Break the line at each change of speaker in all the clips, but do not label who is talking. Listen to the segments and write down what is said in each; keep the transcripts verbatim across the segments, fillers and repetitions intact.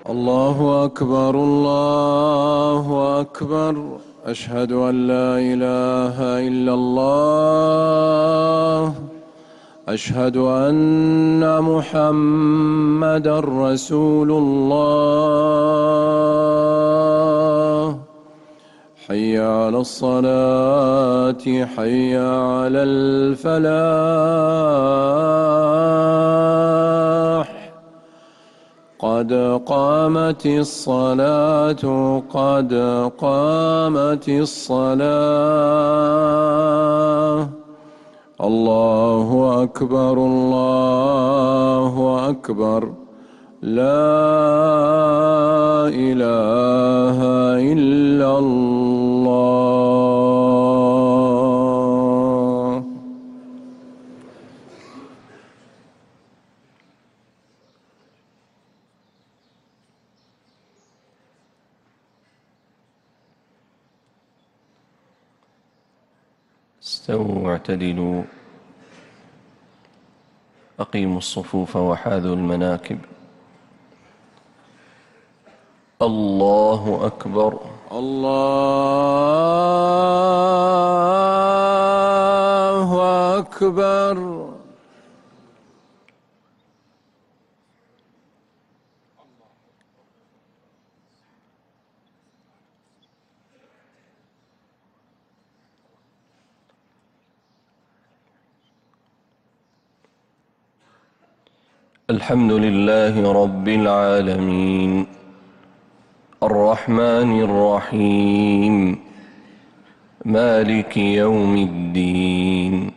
الله أكبر الله أكبر. أشهد أن لا إله إلا الله. أشهد أن محمدًا رسول الله. حي على الصلاة حي على الفلاح. قد قامت الصلاة قد قامت الصلاة. الله أكبر الله أكبر. لا إله إلا الله.
استووا واعتدلوا، أقيموا الصفوف وحاذوا المناكب. الله أكبر
الله أكبر.
الحمد لله رب العالمين، الرحمن الرحيم، مالك يوم الدين.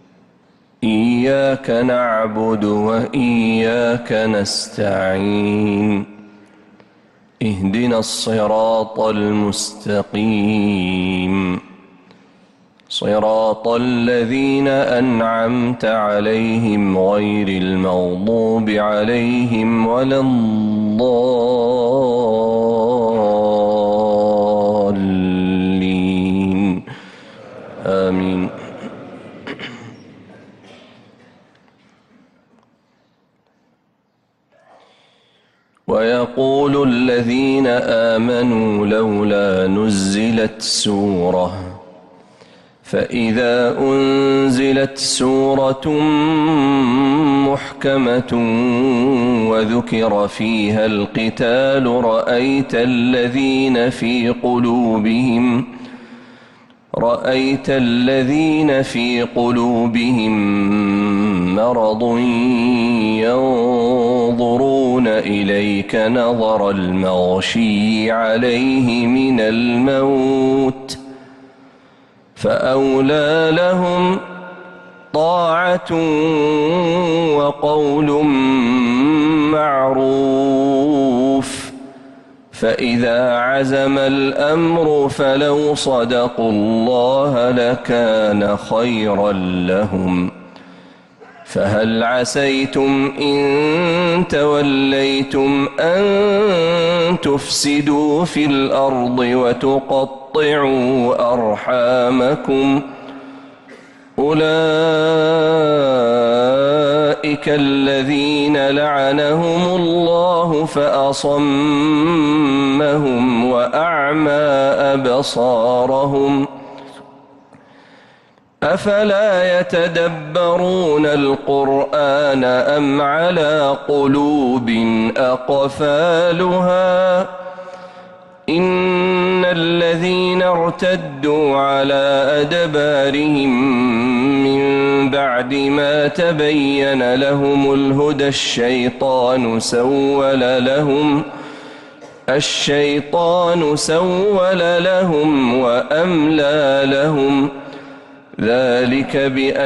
إياك نعبد وإياك نستعين. اهدنا الصراط المستقيم، صراط الذين أنعمت عليهم غير المغضوب عليهم ولا الضالين. آمين. ويقول الذين آمنوا لولا نزلت سورة، فإذا أنزلت سورة محكمة وذكر فيها القتال رأيت الذين في قلوبهم رأيت الذين في قلوبهم مرض ينظرون إليك نظر المغشي عليه من الموت، فأولى لهم طاعة وقول معروف. فإذا عزم الأمر فلو صدقوا الله لكان خيرا لهم. فهل عسيتم إن توليتم أن تفسدوا في الأرض وتقطعوا أرحامكم؟ أولئك الذين لعنهم الله فأصمهم وأعمى أبصارهم. أفلا يتدبرون القرآن أم على قلوب أقفالها؟ إن الذين ارتدوا على أدبارهم من بعد ما تبين لهم الهدى الشيطان سول لهم الشيطان سول لهم وأملى لهم. ذلك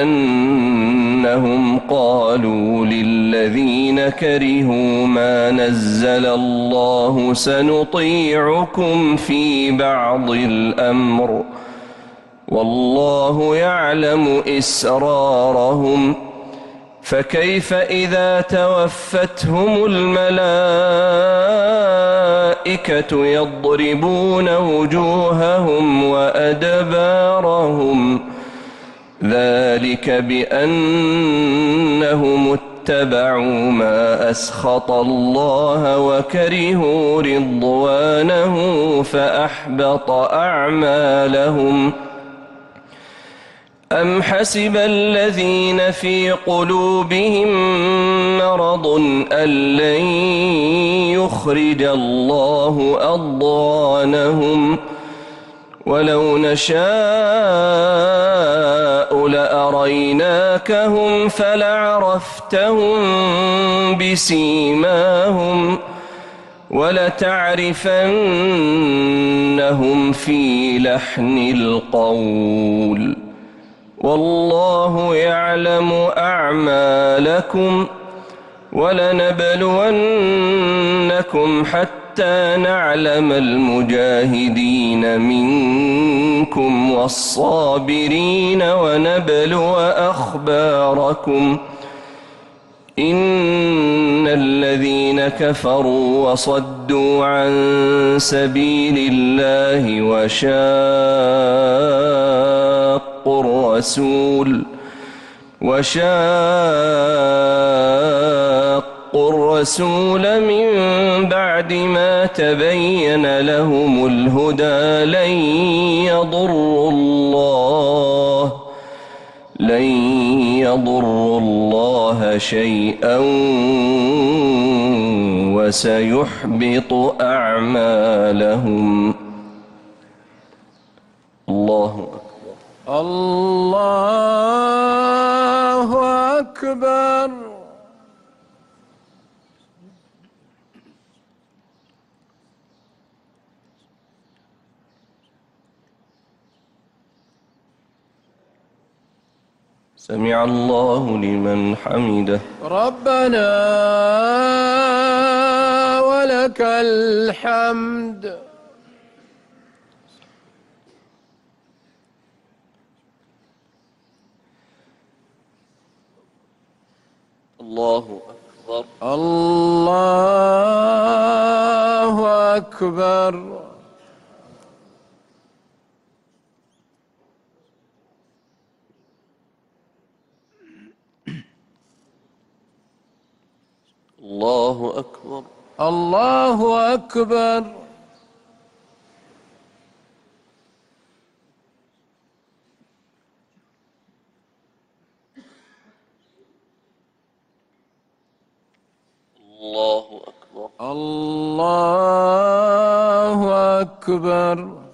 بأنهم قالوا للذين كرهوا ما نزل الله سنطيعكم في بعض الأمر والله يعلم إسرارهم. فكيف إذا توفتهم الملائكة يضربون وجوههم وأدبارهم؟ ذلك بأنهم اتبعوا ما أسخط الله وكرهوا رضوانه فأحبط أعمالهم. أم حسب الذين في قلوبهم مرض أن لن يخرج الله أضغانهم ولو نشاء لأريناكهم فلعرفتهم بسيماهم ولتعرفنهم في لحن القول والله يعلم أعمالكم ولنبلونكم حتى نعلم المجاهدين منكم والصابرين ونبلو أخباركم. إن الذين كفروا وصدوا عن سبيل الله وشاقوا الرسول وشاقوا الرسول من بعد ما تبين لهم الهدى لن يضروا الله لن يضروا الله شيئا وسيحبط أعمالهم. الله أكبر.
الله أكبر.
سمع الله لمن حمده.
ربنا ولك الحمد.
الله أكبر.
الله أكبر.
الله أكبر.
الله أكبر.
الله أكبر.
الله أكبر.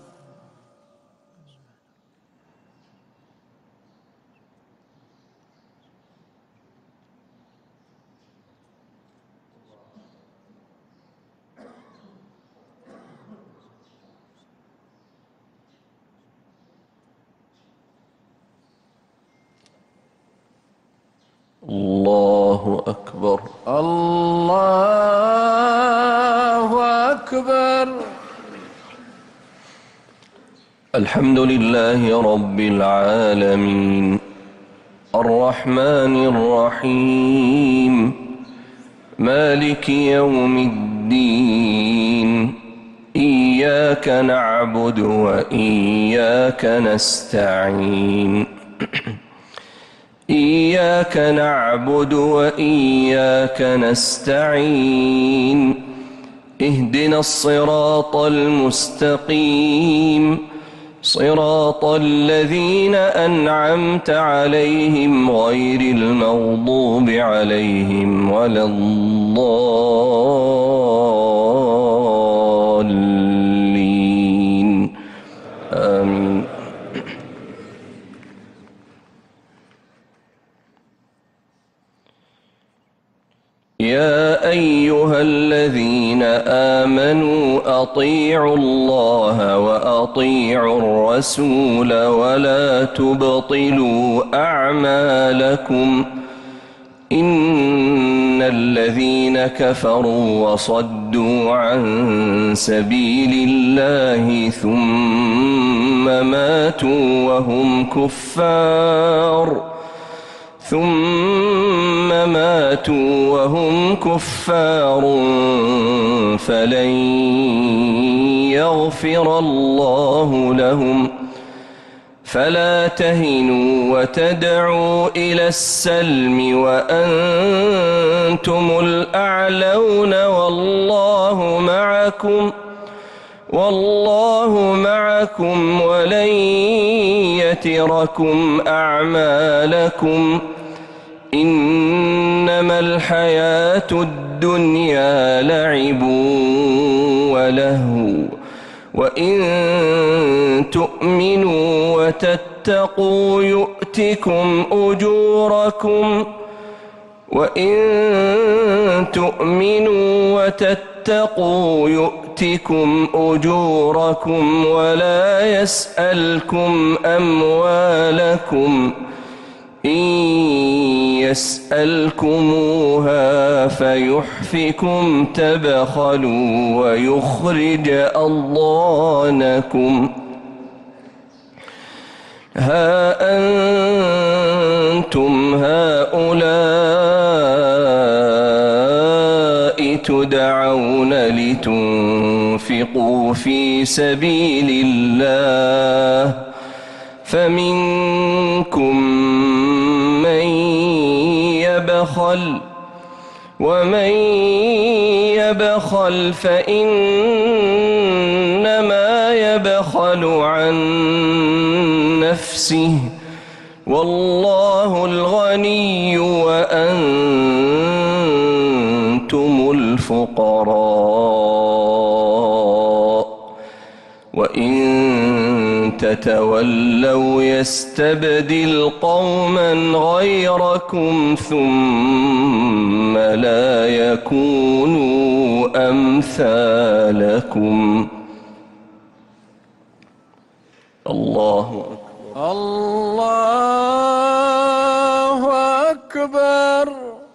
الله أكبر.
الله أكبر.
الحمد لله رب العالمين الرحمن الرحيم مالك يوم الدين إياك نعبد وإياك نستعين إياك نعبد وإياك نستعين اهدنا الصراط المستقيم صراط الذين أنعمت عليهم غير المغضوب عليهم ولا الضالين آمين. يا أيها الذين آمنوا أطيعوا الله وأطيعوا الرسول ولا تبطلوا أعمالكم إن الذين كفروا وصدوا عن سبيل الله ثم ماتوا وهم كفار ثم ماتوا وهم كفار فلن يغفر الله لهم فلا تهنوا وتدعوا إلى السلم وأنتم الأعلون والله معكم والله معكم ولن يتركم أعمالكم إنما الحياة الدنيا لعب ولهو وإن تؤمنوا وتتقوا يؤتكم أجوركم وإن تؤمنوا وتتقوا يؤتكم أجوركم ولا يسألكم أموالكم إن يسألكموها فيحفكم تبخلوا ويخرج أضغانكم ها أنتم هؤلاء تدعون لتنفقوا في سبيل الله فمنكم من يبخل ومن يبخل فإنما يبخل عن نفسه والله الغني وأنتم الفقراء وإن تتولوا يستبدل قوما غيركم ثم لا يكونوا أمثالكم. الله أكبر.
الله أكبر.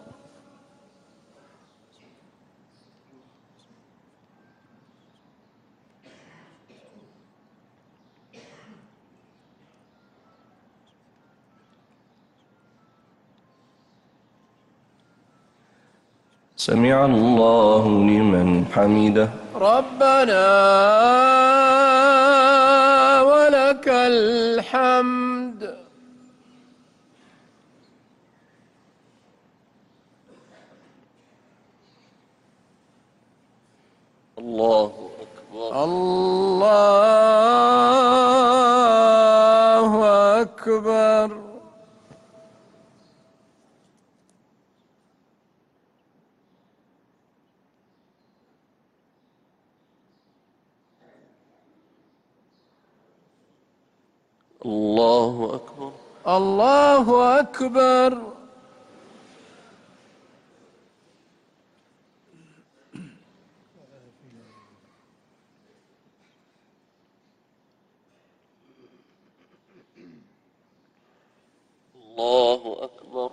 سمع الله لمن حمده.
ربنا ولك الحمد.
الله أكبر.
الله أكبر.
الله أكبر.
الله أكبر.
الله أكبر.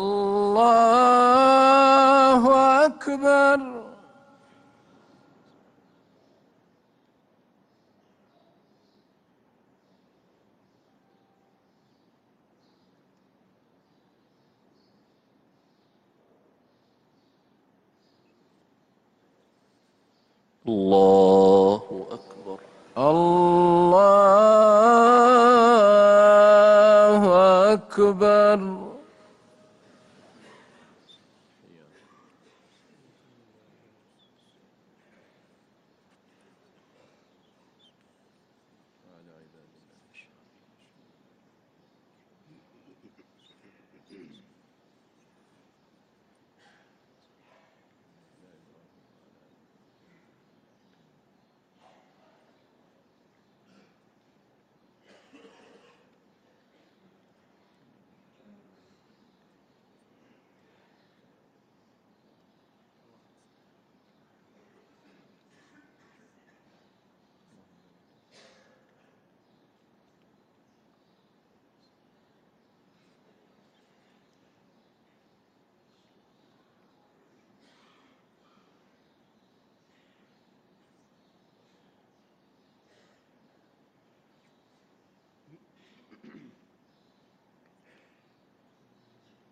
الله أكبر.
الله أكبر.
الله أكبر.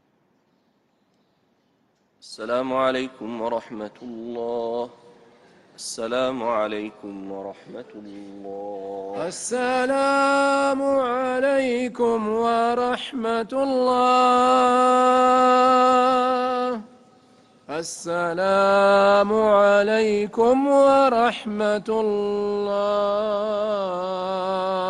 السلام عليكم ورحمة الله. السلام عليكم ورحمة الله.
السلام عليكم ورحمة الله. السلام عليكم ورحمة الله.